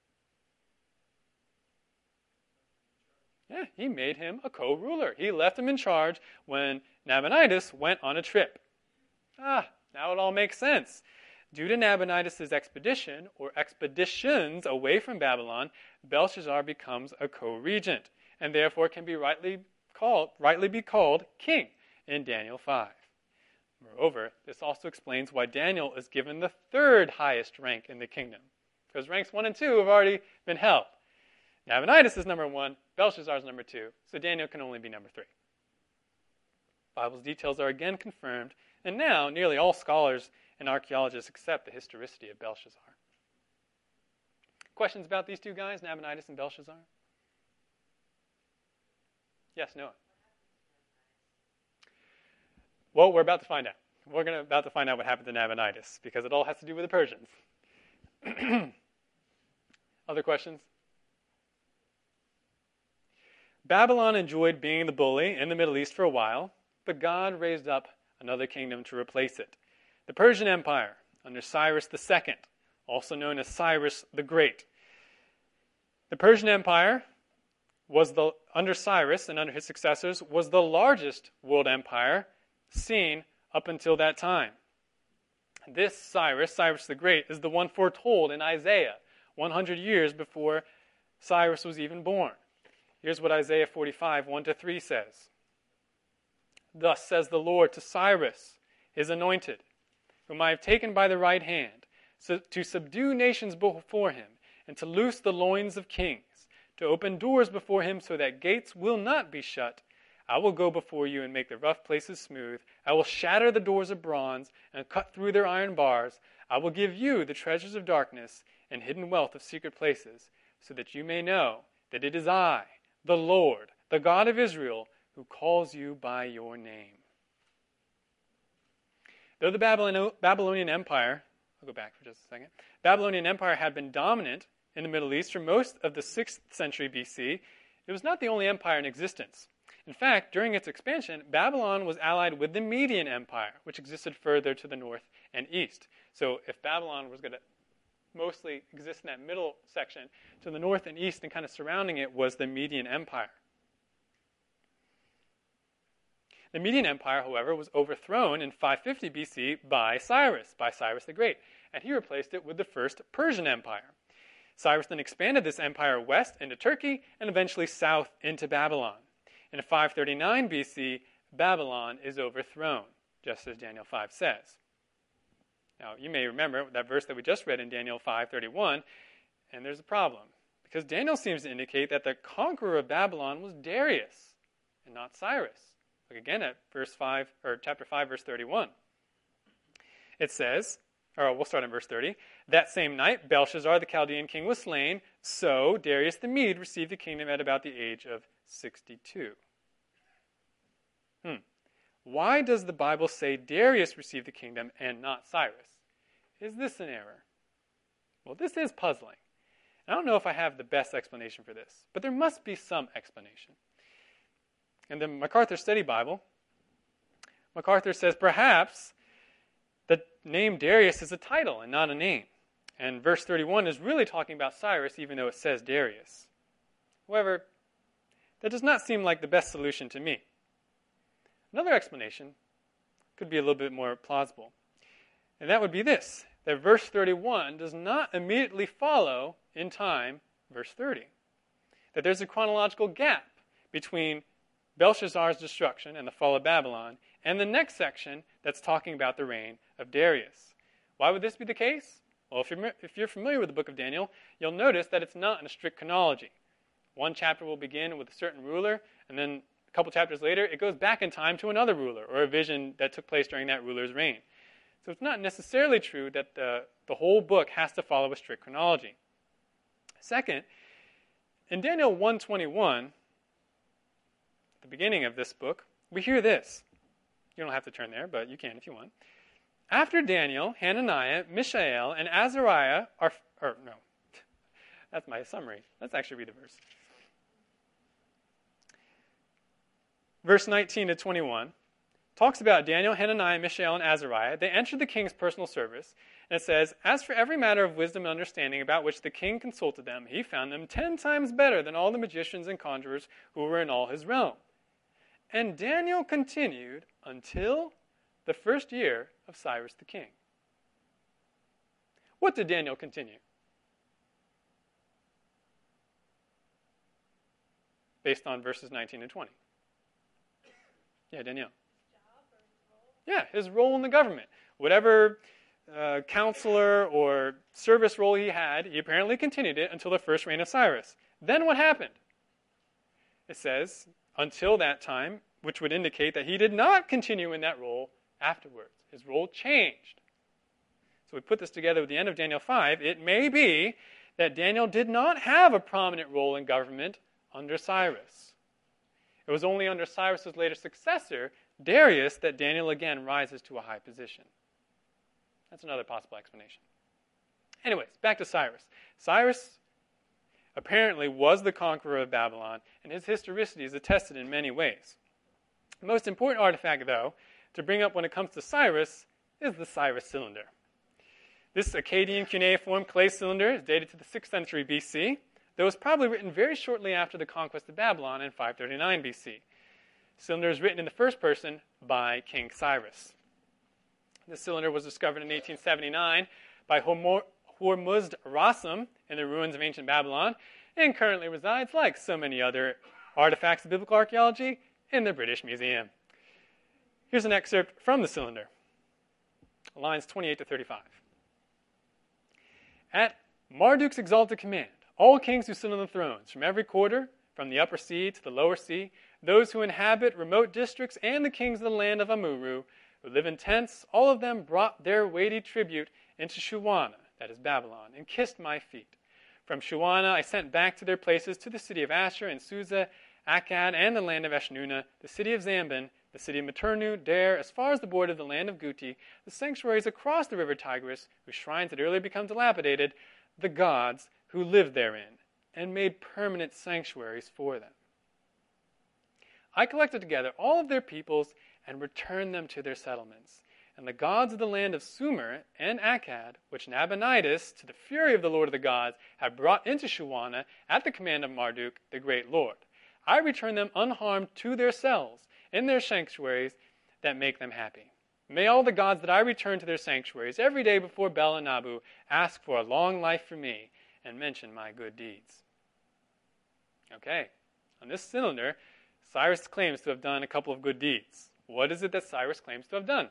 Yeah, he made him a co-ruler. He left him in charge when Nabonidus went on a trip. Now it all makes sense. Due to Nabonidus' expedition, or expeditions away from Babylon, Belshazzar becomes a co-regent, and therefore can be rightly be called king in Daniel 5. Moreover, this also explains why Daniel is given the 3rd highest rank in the kingdom, because ranks 1 and 2 have already been held. Nabonidus is number 1, Belshazzar is number 2, so Daniel can only be number 3. Bible's details are again confirmed, and now nearly all scholars and archaeologists accept the historicity of Belshazzar. Questions about these two guys, Nabonidus and Belshazzar? Yes, Noah? Well, we're about to find out. We're about to find out what happened to Nabonidus, because it all has to do with the Persians. Other questions? Babylon enjoyed being the bully in the Middle East for a while, but God raised up another kingdom to replace it. The Persian Empire, under Cyrus II, also known as Cyrus the Great. The Persian Empire under Cyrus and under his successors, was the largest world empire seen up until that time. This Cyrus the Great, is the one foretold in Isaiah 100 years before Cyrus was even born. Here's what Isaiah 45, 1-3 says. Thus says the Lord to Cyrus, his anointed, whom I have taken by the right hand, so to subdue nations before him, and to loose the loins of kings, to open doors before him so that gates will not be shut. I will go before you and make the rough places smooth. I will shatter the doors of bronze and cut through their iron bars. I will give you the treasures of darkness and hidden wealth of secret places, so that you may know that it is I, the Lord, the God of Israel, who calls you by your name. Though the Babylonian Empire, I'll go back for just a second, Babylonian Empire had been dominant in the Middle East for most of the 6th century BC, it was not the only empire in existence. In fact, during its expansion, Babylon was allied with the Median Empire, which existed further to the north and east. So if Babylon was going to mostly exist in that middle section, to the north and east and kind of surrounding it was the Median Empire. The Median Empire, however, was overthrown in 550 BC by Cyrus the Great, and he replaced it with the first Persian Empire. Cyrus then expanded this empire west into Turkey and eventually south into Babylon. In 539 BC, Babylon is overthrown, just as Daniel 5 says. Now, you may remember that verse that we just read in Daniel 5:31, and there's a problem, because Daniel seems to indicate that the conqueror of Babylon was Darius and not Cyrus. Look again at chapter 5, verse 31. It says, or we'll start in verse 30. That same night, Belshazzar, the Chaldean king, was slain. So Darius the Mede received the kingdom at about the age of 62. Why does the Bible say Darius received the kingdom and not Cyrus? Is this an error? Well, this is puzzling. I don't know if I have the best explanation for this, but there must be some explanation. In the MacArthur Study Bible, MacArthur says perhaps the name Darius is a title and not a name. And verse 31 is really talking about Cyrus, even though it says Darius. However, that does not seem like the best solution to me. Another explanation could be a little bit more plausible. And that would be this, that verse 31 does not immediately follow in time verse 30. That there's a chronological gap between Belshazzar's destruction and the fall of Babylon and the next section that's talking about the reign of Darius. Why would this be the case? Well, if you're familiar with the book of Daniel, you'll notice that it's not in a strict chronology. One chapter will begin with a certain ruler, and then a couple chapters later, it goes back in time to another ruler or a vision that took place during that ruler's reign. So it's not necessarily true that the whole book has to follow a strict chronology. Second, in Daniel 1:21, the beginning of this book, we hear this. You don't have to turn there, but you can if you want. After Daniel, Hananiah, Mishael, and Azariah that's my summary. Let's actually read the verse. Verse 19 to 21 talks about Daniel, Hananiah, Mishael, and Azariah. They entered the king's personal service, and it says, as for every matter of wisdom and understanding about which the king consulted them, he found them 10 times better than all the magicians and conjurers who were in all his realm. And Daniel continued until the first year of Cyrus the king. What did Daniel continue? Based on verses 19 and 20. Yeah, Danielle. Yeah, his role in the government. Whatever counselor or service role he had, he apparently continued it until the first reign of Cyrus. Then what happened? It says, until that time, which would indicate that he did not continue in that role afterwards. His role changed. So we put this together with the end of Daniel 5. It may be that Daniel did not have a prominent role in government under Cyrus. It was only under Cyrus's later successor, Darius, that Daniel again rises to a high position. That's another possible explanation. Anyways, back to Cyrus. Cyrus apparently was the conqueror of Babylon, and his historicity is attested in many ways. The most important artifact, though, to bring up when it comes to Cyrus is the Cyrus cylinder. This Akkadian cuneiform clay cylinder is dated to the 6th century BC, though it was probably written very shortly after the conquest of Babylon in 539 BC. The cylinder is written in the first person by King Cyrus. This cylinder was discovered in 1879 by Hormuzd Rassam in the ruins of ancient Babylon and currently resides, like so many other artifacts of biblical archaeology, in the British Museum. Here's an excerpt from the cylinder, lines 28 to 35. At Marduk's exalted command, all kings who sit on the thrones, from every quarter, from the upper sea to the lower sea, those who inhabit remote districts, and the kings of the land of Amuru, who live in tents, all of them brought their weighty tribute into Shuwana, that is Babylon, and kissed my feet. From Shuwana I sent back to their places to the city of Asher and Susa, Akkad, and the land of Eshnuna, the city of Zambin, the city of Maternu, Dare, as far as the border of the land of Guti, the sanctuaries across the river Tigris, whose shrines had earlier become dilapidated, the gods who lived therein, and made permanent sanctuaries for them. I collected together all of their peoples and returned them to their settlements. And the gods of the land of Sumer and Akkad, which Nabonidus, to the fury of the Lord of the gods, had brought into Shuwana at the command of Marduk, the great Lord, I return them unharmed to their cells, in their sanctuaries that make them happy. May all the gods that I return to their sanctuaries every day before Bel and Nabu ask for a long life for me and mention my good deeds. Okay, on this cylinder, Cyrus claims to have done a couple of good deeds. What is it that Cyrus claims to have done?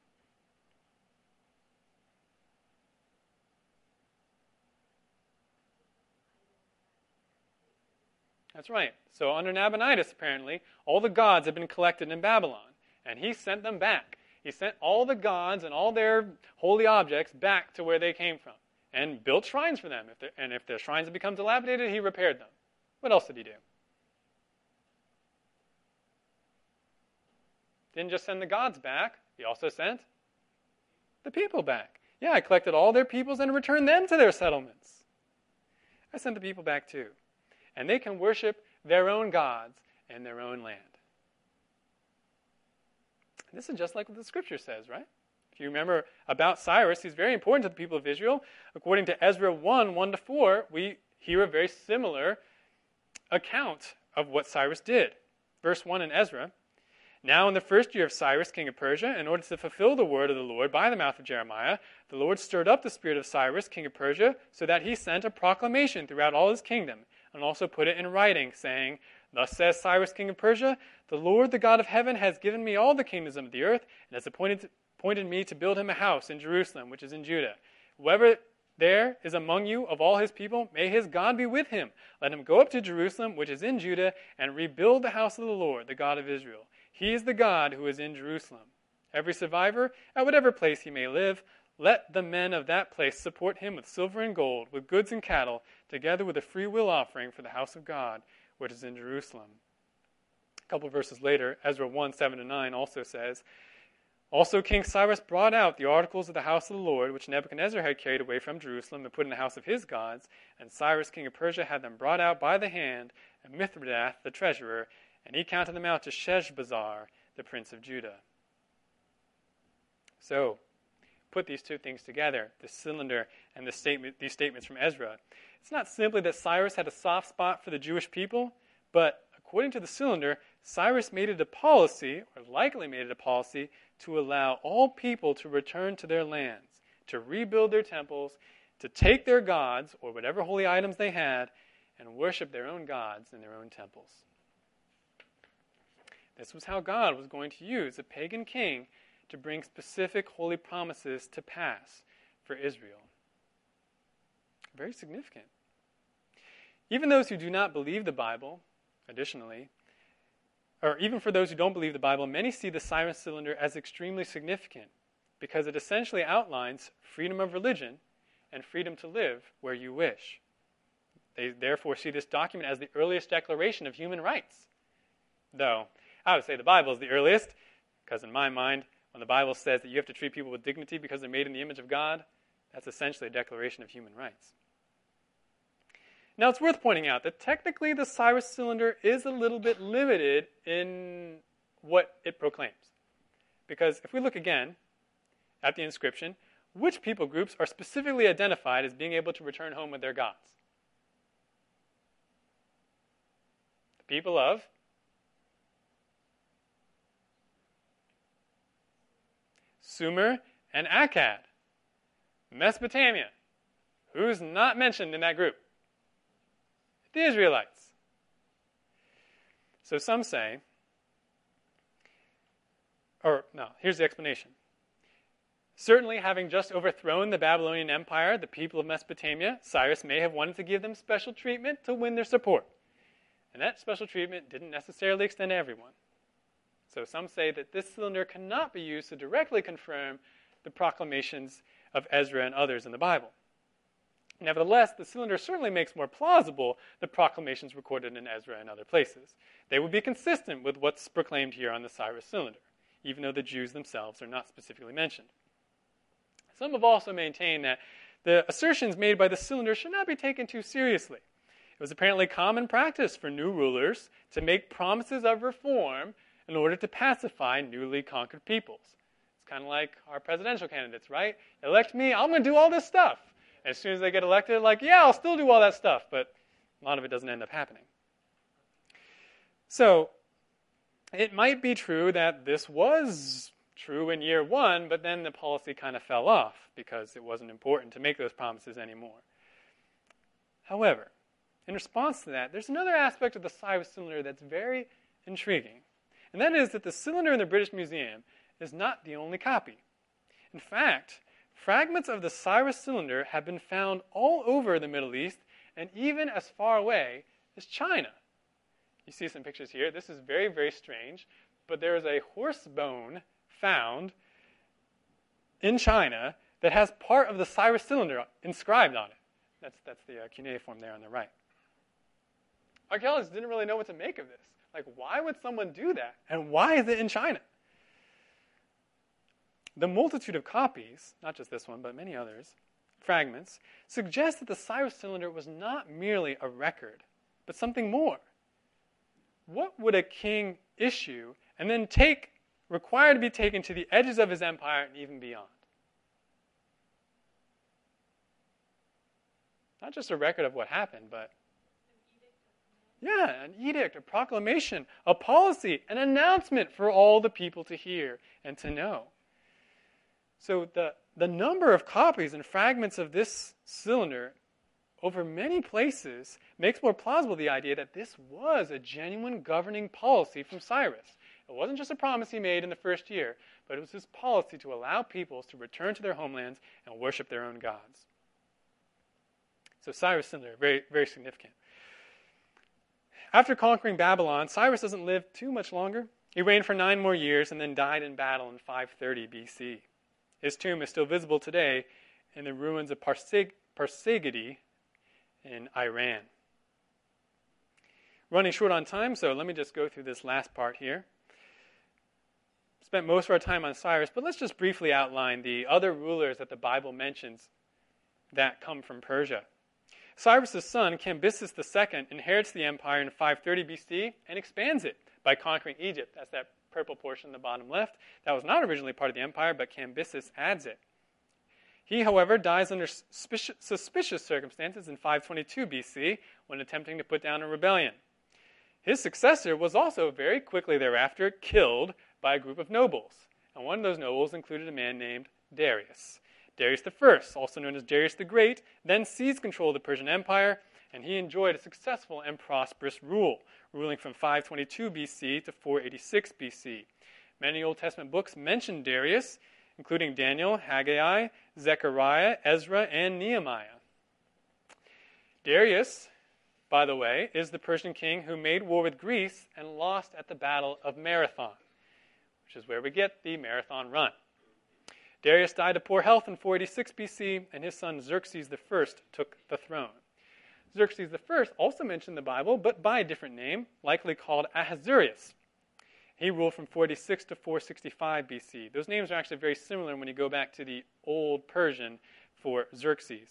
That's right. So under Nabonidus, apparently, all the gods had been collected in Babylon, and he sent them back. He sent all the gods and all their holy objects back to where they came from and built shrines for them. If their shrines had become dilapidated, he repaired them. What else did he do? Didn't just send the gods back. He also sent the people back. Yeah, I collected all their peoples and returned them to their settlements. I sent the people back too. And they can worship their own gods in their own land. This is just like what the scripture says, right? If you remember about Cyrus, he's very important to the people of Israel. According to Ezra 1:1-4, we hear a very similar account of what Cyrus did. Verse 1 in Ezra, "Now in the first year of Cyrus, king of Persia, in order to fulfill the word of the Lord by the mouth of Jeremiah, the Lord stirred up the spirit of Cyrus, king of Persia, so that he sent a proclamation throughout all his kingdom, and also put it in writing, saying, 'Thus says Cyrus, king of Persia, the Lord, the God of heaven, has given me all the kingdoms of the earth, and has appointed me to build him a house in Jerusalem, which is in Judah. Whoever there is among you of all his people, may his God be with him. Let him go up to Jerusalem, which is in Judah, and rebuild the house of the Lord, the God of Israel. He is the God who is in Jerusalem. Every survivor, at whatever place he may live, let the men of that place support him with silver and gold, with goods and cattle, together with a free will offering for the house of God, which is in Jerusalem.'" A couple of verses later, Ezra 1:7-9 also says, "Also King Cyrus brought out the articles of the house of the Lord, which Nebuchadnezzar had carried away from Jerusalem and put in the house of his gods, and Cyrus king of Persia had them brought out by the hand, and Mithredath the treasurer, and he counted them out to Sheshbazzar, the prince of Judah." So, put these two things together, the cylinder and these statements from Ezra. It's not simply that Cyrus had a soft spot for the Jewish people, but according to the cylinder, Cyrus made it a policy, or likely made it a policy, to allow all people to return to their lands, to rebuild their temples, to take their gods, or whatever holy items they had, and worship their own gods in their own temples. This was how God was going to use a pagan king to bring specific holy promises to pass for Israel. Very significant. Even those who do not believe the Bible, additionally, or even for those who don't believe the Bible, many see the Cyrus cylinder as extremely significant because it essentially outlines freedom of religion and freedom to live where you wish. They therefore see this document as the earliest declaration of human rights. Though, I would say the Bible is the earliest, because in my mind, when the Bible says that you have to treat people with dignity because they're made in the image of God, that's essentially a declaration of human rights. Now, it's worth pointing out that technically the Cyrus cylinder is a little bit limited in what it proclaims. Because if we look again at the inscription, which people groups are specifically identified as being able to return home with their gods? The people of Sumer and Akkad, Mesopotamia. Who's not mentioned in that group? The Israelites. So some say, here's the explanation. Certainly, having just overthrown the Babylonian Empire, the people of Mesopotamia, Cyrus may have wanted to give them special treatment to win their support. And that special treatment didn't necessarily extend to everyone. So some say that this cylinder cannot be used to directly confirm the proclamations of Ezra and others in the Bible. Nevertheless, the cylinder certainly makes more plausible the proclamations recorded in Ezra and other places. They would be consistent with what's proclaimed here on the Cyrus cylinder, even though the Jews themselves are not specifically mentioned. Some have also maintained that the assertions made by the cylinder should not be taken too seriously. It was apparently common practice for new rulers to make promises of reform in order to pacify newly conquered peoples. It's kind of like our presidential candidates, right? Elect me, I'm going to do all this stuff. As soon as they get elected, like, yeah, I'll still do all that stuff, but a lot of it doesn't end up happening. So, it might be true that this was true in year one, but then the policy kind of fell off because it wasn't important to make those promises anymore. However, in response to that, there's another aspect of the Cyrus cylinder that's very intriguing, and that is that the cylinder in the British Museum is not the only copy. In fact, fragments of the Cyrus cylinder have been found all over the Middle East and even as far away as China. You see some pictures here. This is very, very strange, but there is a horse bone found in China that has part of the Cyrus cylinder inscribed on it. That's the cuneiform there on the right. Archaeologists didn't really know what to make of this. Like, why would someone do that? And why is it in China? The multitude of copies, not just this one, but many others, fragments, suggest that the Cyrus cylinder was not merely a record, but something more. What would a king issue and then require to be taken to the edges of his empire and even beyond? Not just a record of what happened, but an edict, a proclamation, a policy, an announcement for all the people to hear and to know. So the number of copies and fragments of this cylinder over many places makes more plausible the idea that this was a genuine governing policy from Cyrus. It wasn't just a promise he made in the first year, but it was his policy to allow peoples to return to their homelands and worship their own gods. So Cyrus' cylinder, very, very significant. After conquering Babylon, Cyrus doesn't live too much longer. He reigned for 9 more years and then died in battle in 530 BC. His tomb is still visible today in the ruins of Parsegadi in Iran. Running short on time, so let me just go through this last part here. Spent most of our time on Cyrus, but let's just briefly outline the other rulers that the Bible mentions that come from Persia. Cyrus' son, Cambyses II, inherits the empire in 530 BC and expands it by conquering Egypt. That's that purple portion in the bottom left. That was not originally part of the empire, but Cambyses adds it. He, however, dies under suspicious circumstances in 522 BC when attempting to put down a rebellion. His successor was also very quickly thereafter killed by a group of nobles, and one of those nobles included a man named Darius. Darius I, also known as Darius the Great, then seized control of the Persian Empire, and he enjoyed a successful and prosperous rule, ruling from 522 BC to 486 BC. Many Old Testament books mention Darius, including Daniel, Haggai, Zechariah, Ezra, and Nehemiah. Darius, by the way, is the Persian king who made war with Greece and lost at the Battle of Marathon, which is where we get the Marathon Run. Darius died of poor health in 486 BC, and his son Xerxes I took the throne. Xerxes I also mentioned in the Bible, but by a different name, likely called Ahasuerus. He ruled from 486 to 465 BC. Those names are actually very similar when you go back to the Old Persian for Xerxes.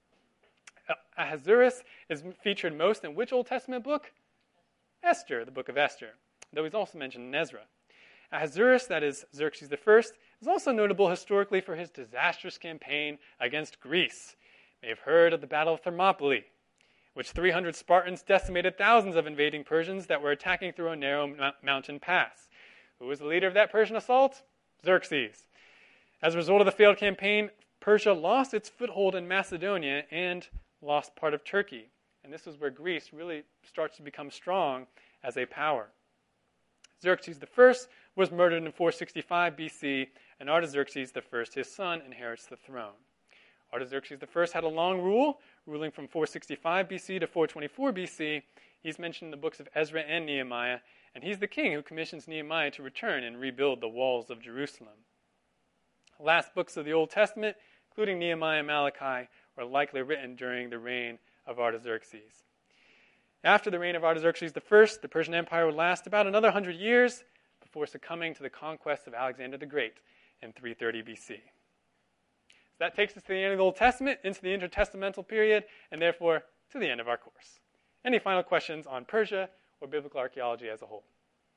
Ahasuerus is featured most in which Old Testament book? Esther, the book of Esther, though he's also mentioned in Ezra. Ahasuerus, that is Xerxes I, is also notable historically for his disastrous campaign against Greece. You may have heard of the Battle of Thermopylae, which 300 Spartans decimated thousands of invading Persians that were attacking through a narrow mountain pass. Who was the leader of that Persian assault? Xerxes. As a result of the failed campaign, Persia lost its foothold in Macedonia and lost part of Turkey. And this is where Greece really starts to become strong as a power. Xerxes I was murdered in 465 BC, and Artaxerxes I, his son, inherits the throne. Artaxerxes I had a long rule, ruling from 465 BC to 424 BC. He's mentioned in the books of Ezra and Nehemiah, and he's the king who commissions Nehemiah to return and rebuild the walls of Jerusalem. The last books of the Old Testament, including Nehemiah and Malachi, were likely written during the reign of Artaxerxes. After the reign of Artaxerxes I, the Persian Empire would last about another 100 years before succumbing to the conquest of Alexander the Great in 330 BC. So that takes us to the end of the Old Testament, into the intertestamental period, and therefore to the end of our course. Any final questions on Persia or biblical archaeology as a whole?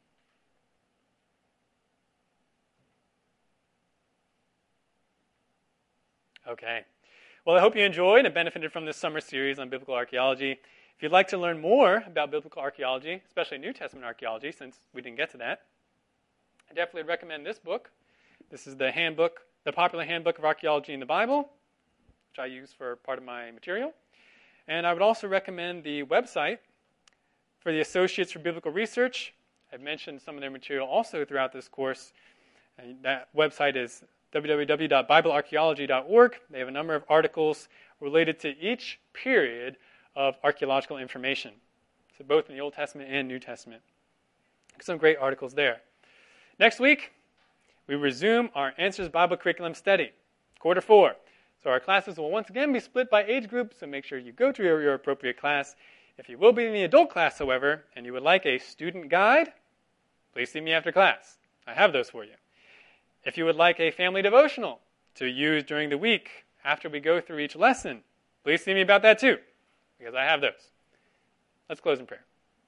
Okay. Well, I hope you enjoyed and benefited from this summer series on biblical archaeology. If you'd like to learn more about biblical archaeology, especially New Testament archaeology, since we didn't get to that, I definitely recommend this book. This is the handbook, the Popular Handbook of Archaeology in the Bible, which I use for part of my material. And I would also recommend the website for the Associates for Biblical Research. I've mentioned some of their material also throughout this course. And that website is www.biblearchaeology.org. They have a number of articles related to each period of archaeological information, so both in the Old Testament and New Testament. Some great articles there. Next week, we resume our Answers Bible curriculum study. Quarter 4. So our classes will once again be split by age group, so make sure you go to your appropriate class. If you will be in the adult class, however, and you would like a student guide, please see me after class. I have those for you. If you would like a family devotional to use during the week after we go through each lesson, please see me about that too, because I have those. Let's close in prayer.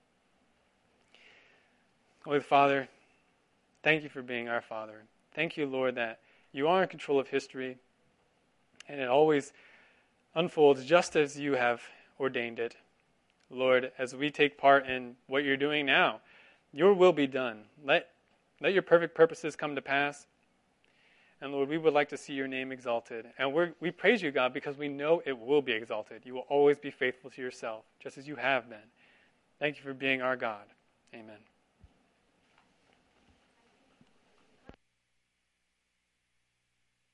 Holy Father, thank you for being our Father. Thank you, Lord, that you are in control of history, and it always unfolds just as you have ordained it. Lord, as we take part in what you're doing now, your will be done. Let your perfect purposes come to pass. And Lord, we would like to see your name exalted. And we praise you, God, because we know it will be exalted. You will always be faithful to yourself, just as you have been. Thank you for being our God. Amen.